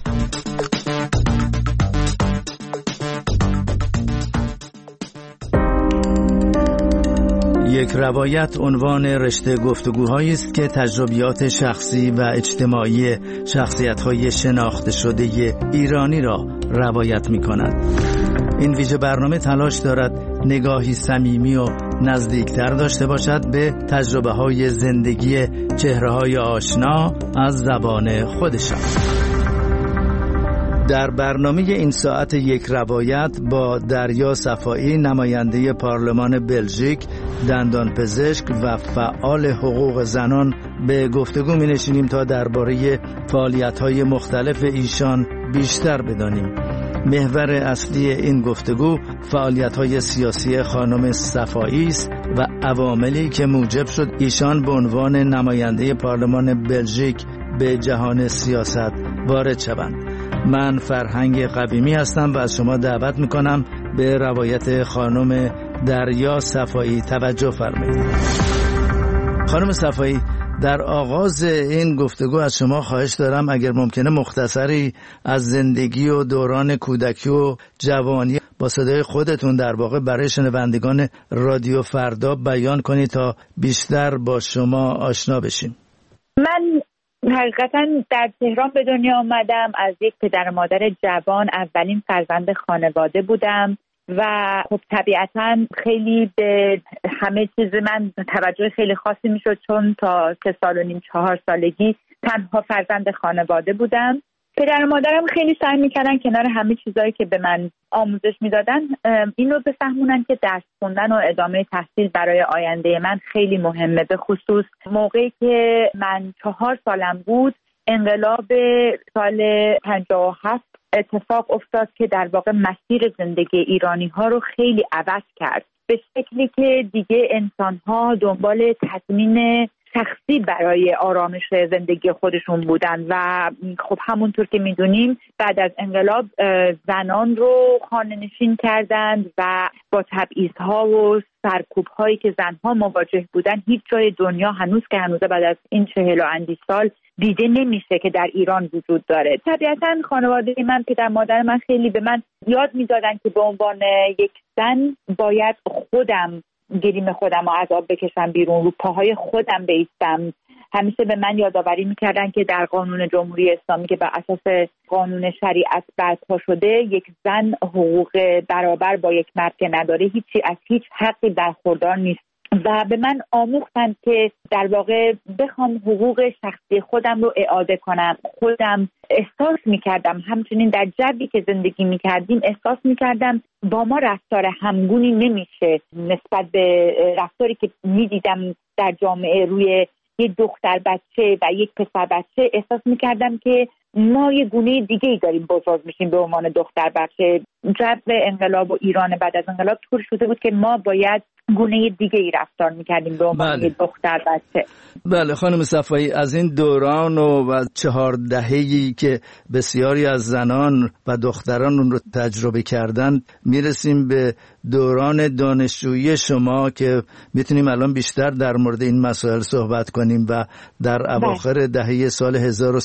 Speaker 17: یک روایت عنوان رشته گفتگوهایی است که تجربیات شخصی و اجتماعی شخصیت‌های شناخته شده ایرانی را روایت می‌کند. این ویژه برنامه تلاش دارد نگاهی صمیمی و نزدیکتر داشته باشد به تجربه‌های زندگی چهره‌های آشنا از زبان خودشان. در برنامه این ساعت یک روایت با دریا صفایی نماینده پارلمان بلژیک، دندانپزشک و فعال حقوق زنان به گفتگو می‌نشینیم تا درباره فعالیت‌های مختلف ایشان بیشتر بدانیم. محور اصلی این گفتگو فعالیت‌های سیاسی خانم صفایی است و عواملی که موجب شد ایشان به عنوان نماینده پارلمان بلژیک به جهان سیاست وارد شوند. من فرهنگ قویمی هستم و از شما دعوت میکنم به روایت خانم دریا صفایی توجه فرمایید. خانم صفایی، در آغاز این گفتگو از شما خواهش دارم اگر ممکنه مختصری از زندگی و دوران کودکی و جوانی با صدای خودتون در واقع برای شنوندگان رادیو فردا بیان کنید تا بیشتر با شما آشنا بشیم.
Speaker 18: من حقیقتا در تهران به دنیا آمدم. از یک پدر و مادر جوان اولین فرزند خانواده بودم و خب طبیعتا خیلی به همه چیز من توجه خیلی خاصی میشد چون تا 3 سال و نیم 4 سالگی تنها فرزند خانواده بودم. پدر و مادرم خیلی سعی میکردن کنار همه چیزایی که به من آموزش میدادن این رو بفهمونن که درس خوندن و ادامه تحصیل برای آینده من خیلی مهمه. به خصوص موقعی که من 4 سالم بود انقلاب سال 57 اتفاق افتاد که در واقع مسیر زندگی ایرانی ها رو خیلی عوض کرد به شکلی که دیگه انسان ها دنبال تضمین شخصی برای آرامش زندگی خودشون بودن و خب همونطور که میدونیم بعد از انقلاب زنان رو خانه‌نشین کردند و با تبعیض‌ها و سرکوب‌هایی که زنها مواجه بودن هیچ جای دنیا هنوز بعد از این 40 و اندی سال دیده نمیشه که در ایران وجود داره. طبیعتاً خانواده من، پدر مادر من خیلی به من یاد میدادن که به عنوان یک زن باید خودم گریم خودم رو از آب بکشم بیرون، رو پاهای خودم بایستم. همیشه به من یادآوری میکردن که در قانون جمهوری اسلامی که بر اساس قانون شریعت برپا شده یک زن حقوق برابر با یک مرد که نداره هیچی از هیچ حقی برخوردار نیست و به من آموختن که در واقع بخوام حقوق شخصی خودم رو اعاده کنم. خودم احساس میکردم همچنین در جوی که زندگی میکردیم احساس میکردم با ما رفتار همگونی نمیشه نسبت به رفتاری که میدیدم در جامعه روی یک دختر بچه و یک پسر بچه. احساس میکردم که ما یه گونه دیگه‌ای داریم بزرگ میشیم به عنوان دختر بچه. جو انقلاب و ایران بعد از انقلاب طور شده بود که ما باید گونه دیگه ای رفتار میکردیم به عنوان دختر بچه.
Speaker 17: بله خانم صفایی، از این دوران و 4 دهه‌ای که بسیاری از زنان و دختران اون رو تجربه کردن، میرسیم به دوران دانشجویی شما که میتونیم الان بیشتر در مورد این مسائل صحبت کنیم و در اواخر دهه سال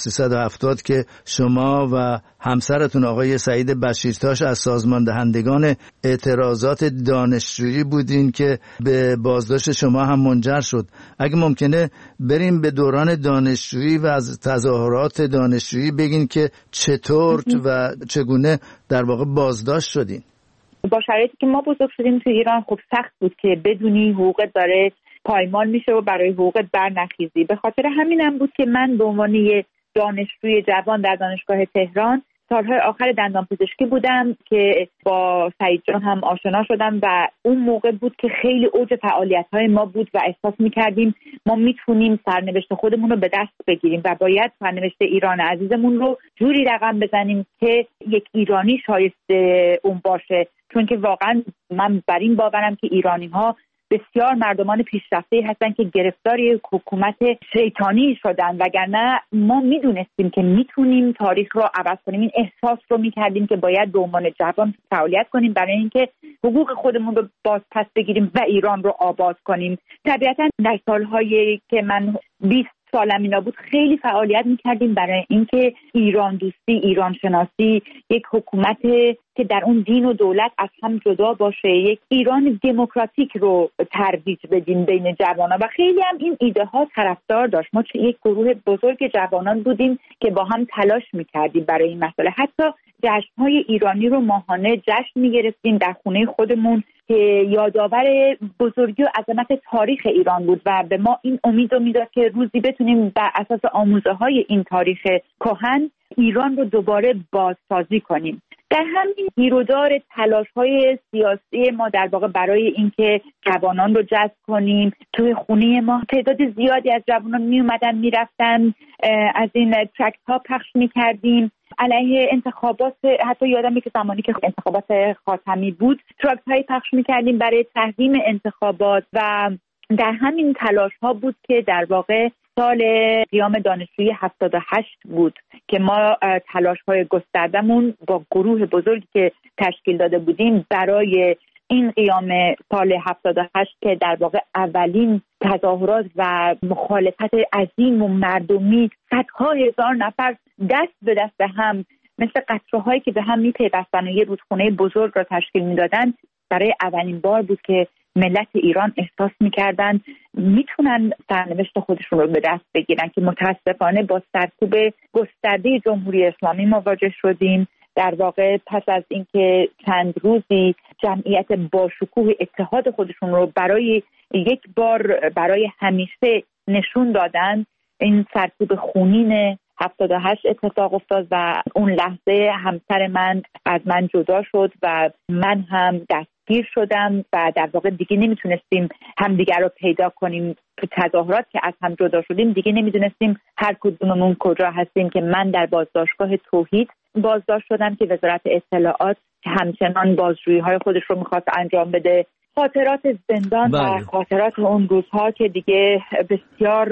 Speaker 17: 1370 که شما و همسرتون آقای سعید بشیرتاش از سازمان دهندگان اعتراضات دانشجویی بودین که به بازداشت شما هم منجر شد. اگه ممکنه بریم به دوران دانشجویی و از تظاهرات دانشجویی بگین که چطور و چگونه در واقع بازداشت شدین.
Speaker 18: با شرایطی که ما بزرگ شدیم تو ایران خب سخت بود که بدونی حقوقت داره پایمال میشه و برای حقوقت برنخیزی. به خاطر همینم بود که من به عنوان یه دانشجوی جوان در دانشگاه تهران سالهای آخر دندانپزشکی بودم که با سعید جان هم آشنا شدم و اون موقع بود که خیلی اوج فعالیت‌های ما بود و احساس می‌کردیم ما میتونیم سرنوشت خودمون رو به دست بگیریم و باید سرنوشت ایران عزیزمون رو جوری رقم بزنیم که یک ایرانی شایسته اون باشه، چون که واقعا من بر این باورم که ایرانی‌ها بسیار مردمان پیشرفته هستن که گرفتار حکومت شیطانی شدن، وگرنه ما میدونستیم که میتونیم تاریخ رو عوض کنیم. این احساس رو میکردیم که باید به عنوان جوان فعالیت کنیم برای اینکه حقوق خودمون رو باز پس بگیریم و ایران رو آباد کنیم. طبیعتا در سالهایی که من 20 سالم اینا بود خیلی فعالیت میکردیم برای اینکه ایران دوستی، ایران شناسی، یک حکومت که در اون دین و دولت از هم جدا باشه، یک ایران دموکراتیک رو ترویج بدیم بین جوانان و خیلی هم این ایده ها طرفدار داشت. ما یک گروه بزرگ جوانان بودیم که با هم تلاش میکردیم برای این مسئله. حتی جشن‌های ایرانی رو ماهانه جشن میگرفتیم در خونه خودمون که یادآور بزرگی و عظمت تاریخ ایران بود و به ما این امید رو میداد که روزی بتونیم بر اساس آموزه‌های این تاریخ کهن ایران رو دوباره بازسازی کنیم. در همین گیرودار تلاش‌های سیاسی ما در واقع برای اینکه جوانان رو جذب کنیم، توی خونه ما تعداد زیادی از جوانان می اومدن می رفتن، از این ترکت ها پخش می کردیم علیه انتخابات. حتی یادمه که زمانی که انتخابات خاتمی بود ترکت هایی پخش می کردیم برای تحریم انتخابات و در همین تلاش ها بود که در واقع سال قیام دانشجویی 78 بود که ما تلاش‌های گستردمون با گروه بزرگی که تشکیل داده بودیم برای این قیام سال 78 که در واقع اولین تظاهرات و مخالفت عظیم و مردمی، صدها هزار نفر دست به دست هم مثل قطره‌هایی که به هم می‌پیوستن و یه رودخونه بزرگ را تشکیل می‌دادن، برای اولین بار بود که ملت ایران احساس می‌کردن میتونن سرنوشت خودشون رو به دست بگیرن که متاسفانه با سرکوب گسترده جمهوری اسلامی مواجه شدیم. در واقع پس از اینکه چند روزی جمعیت با شکوه اتحاد خودشون رو برای یک بار برای همیشه نشون دادن، این سرکوب خونین 78 اتفاق افتاد و اون لحظه همسر من از من جدا شد و من هم دستگیر شدم و در واقع دیگه نمیتونستیم همدیگر رو پیدا کنیم. تو تظاهرات که از هم جدا شدیم دیگه نمیدونستیم هر کدوممون کجا هستیم که من در بازداشتگاه توحید بازداشت شدم که وزارت اطلاعات همچنان بازجویی‌های خودش رو می‌خواست انجام بده. خاطرات زندان و خاطرات اون روزها که دیگه بسیار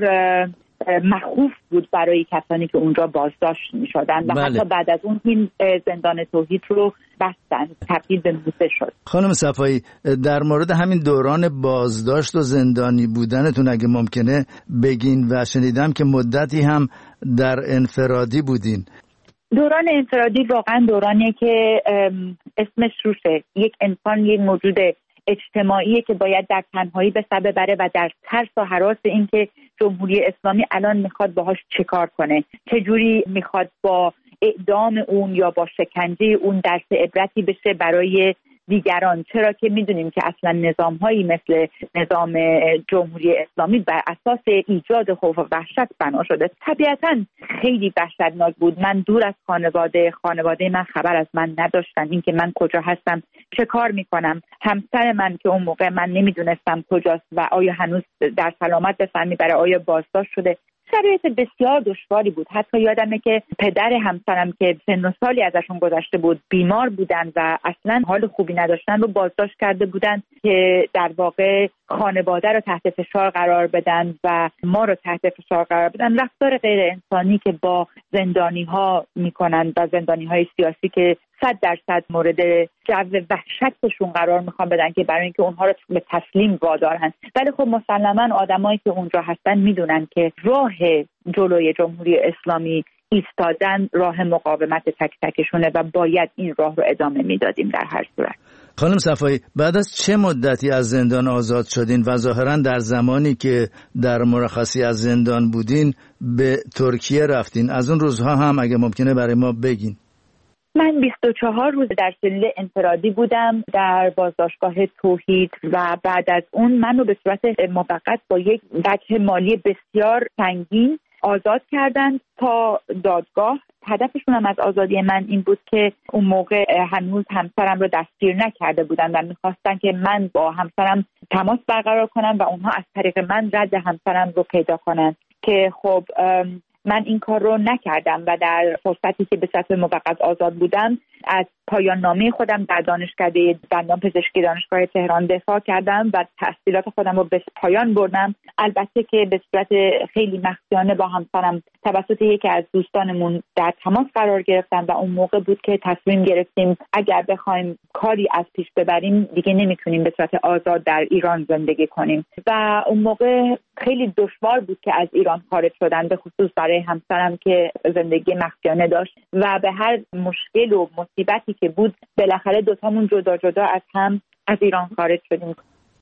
Speaker 18: مخوف بود برای کسانی که اونجا بازداشت می‌شدن و حتی بعد از اون این زندان توحید رو بستن، تبدیل به موزه شد.
Speaker 17: خانم صفایی، در مورد همین دوران بازداشت و زندانی بودنتون اگه ممکنه بگین و شنیدم که مدتی هم در انفرادی بودین.
Speaker 18: دوران انفرادی واقعا دورانیه که اسمش روشه. یک انسان یک موجود اجتماعیه که باید در تنهایی به سر ببره و در ترس و هراس این که جمهوری اسلامی الان میخواد باهاش چیکار کنه، چجوری میخواد با اعدام اون یا با شکنجه اون درس عبرتی بشه برای دیگران، چرا که میدونیم که اصلا نظام‌هایی مثل نظام جمهوری اسلامی بر اساس ایجاد خوف و وحشت بنا شده. طبیعتاً خیلی وحشتناک بود. من دور از خانواده من خبر از من نداشتن، اینکه من کجا هستم، چه کار میکنم. همسر من که اون موقع من نمیدونستم کجاست و آیا هنوز در سلامت به سر میبره، آیا بازداشت شده، شرایط بسیار دشواری بود. حتی یادمه که پدر همسرم که سن و سالی ازشون گذشته بود بیمار بودن و اصلا حال خوبی نداشتن رو بازداشت کرده بودن که در واقع خانواده رو تحت فشار قرار بدن و ما رو تحت فشار قرار بدن. رفتار غیر انسانی که با زندانی ها میکنن و زندانی های سیاسی که 100% مورد جو وحشتشون قرار میخوان بدن که برای اینکه اونها رو به تسلیم وادارن. ولی خب مسلماً آدمایی که اونجا هستن میدونن که راه جلوی جمهوری اسلامی ایستادن راه مقاومت تک تکشونه و باید این راه رو ادامه میدادیم در هر صورت.
Speaker 17: خانم صفایی، بعد از چه مدتی از زندان آزاد شدین و ظاهراً در زمانی که در مرخصی از زندان بودین به ترکیه رفتین؟ از اون روزها هم اگه ممکنه برای ما بگین.
Speaker 18: من 24 روز در سلول انفرادی بودم در بازداشتگاه توحید و بعد از اون منو به صورت موقت با یک وجه مالی بسیار سنگین آزاد کردن تا دادگاه. هدفشون هم از آزادی من این بود که اون موقع هنوز همسرم رو دستگیر نکرده بودن و میخواستن که من با همسرم تماس برقرار کنم و اونها از طریق من رد همسرم رو پیدا کنن که خب من این کار رو نکردم و در فرصتی که به صورت موقت آزاد بودم از پایان نامه خودم در دانشکده دندان پزشکی دانشگاه تهران دفاع کردم و تحصیلات خودم رو به پایان بردم. البته که به صورت خیلی مخفیانه با همسرم توسط یکی از دوستانمون در تماس قرار گرفتم و اون موقع بود که تصمیم گرفتیم اگر بخوایم کاری از پیش ببریم دیگه نمیتونیم به صورت آزاد در ایران زندگی کنیم و اون موقع خیلی دشوار بود که از ایران خارج شدن، به خصوص برای همسرم که زندگی مخفیانه داشت و به هر مشکل و مصیبتی که بود بالاخره دوتامون جدا جدا از هم از ایران خارج شدیم.